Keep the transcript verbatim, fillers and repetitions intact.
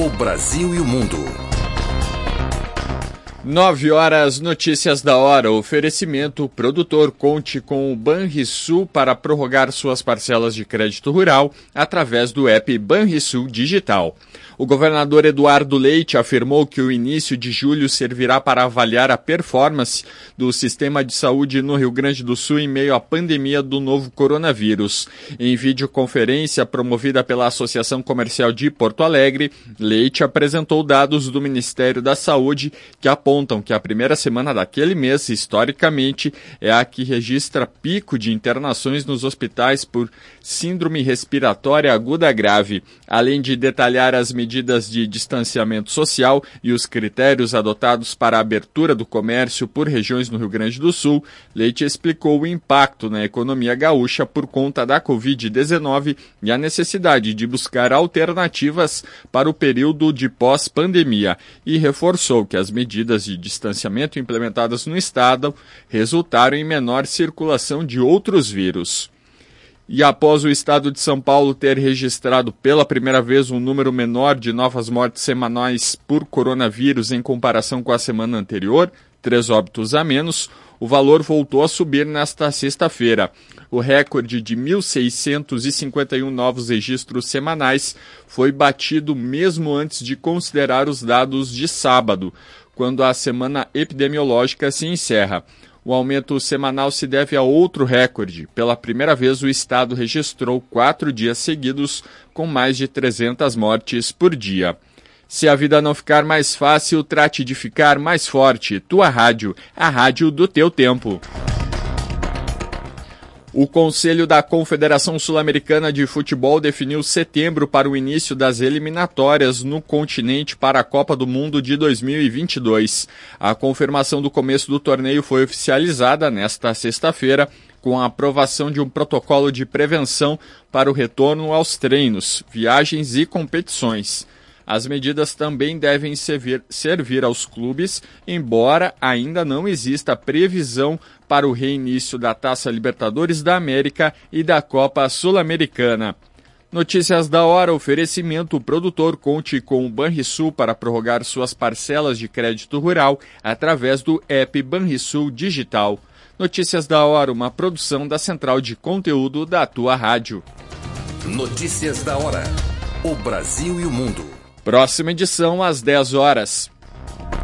O Brasil e o Mundo. Nove horas, notícias da hora. Oferecimento, produtor conte com o Banrisul para prorrogar suas parcelas de crédito rural através do app Banrisul Digital. O governador Eduardo Leite afirmou que o início de julho servirá para avaliar a performance do sistema de saúde no Rio Grande do Sul em meio à pandemia do novo coronavírus. Em videoconferência promovida pela Associação Comercial de Porto Alegre, Leite apresentou dados do Ministério da Saúde que apontam que a primeira semana daquele mês, historicamente, é a que registra pico de internações nos hospitais por síndrome respiratória aguda grave. Além de detalhar as medidas de distanciamento social e os critérios adotados para a abertura do comércio por regiões no Rio Grande do Sul, Leite explicou o impacto na economia gaúcha por conta da covid dezenove e a necessidade de buscar alternativas para o período de pós-pandemia e reforçou que as medidas de distanciamento implementadas no estado resultaram em menor circulação de outros vírus. E após o estado de São Paulo ter registrado pela primeira vez um número menor de novas mortes semanais por coronavírus em comparação com a semana anterior, três óbitos a menos, o valor voltou a subir nesta sexta-feira. O recorde de mil seiscentos e cinquenta e um novos registros semanais foi batido mesmo antes de considerar os dados de sábado, quando a semana epidemiológica se encerra. O aumento semanal se deve a outro recorde. Pela primeira vez, o estado registrou quatro dias seguidos com mais de trezentas mortes por dia. Se a vida não ficar mais fácil, trate de ficar mais forte. Tua rádio, a rádio do teu tempo. O Conselho da Confederação Sul-Americana de Futebol definiu setembro para o início das eliminatórias no continente para a Copa do Mundo de dois mil e vinte e dois. A confirmação do começo do torneio foi oficializada nesta sexta-feira, com a aprovação de um protocolo de prevenção para o retorno aos treinos, viagens e competições. As medidas também devem servir, servir aos clubes, embora ainda não exista previsão para o reinício da Taça Libertadores da América e da Copa Sul-Americana. Notícias da hora, oferecimento, o produtor conte com o Banrisul para prorrogar suas parcelas de crédito rural através do app Banrisul Digital. Notícias da hora, uma produção da Central de Conteúdo da Tua Rádio. Notícias da hora. O Brasil e o Mundo. Próxima edição às dez horas.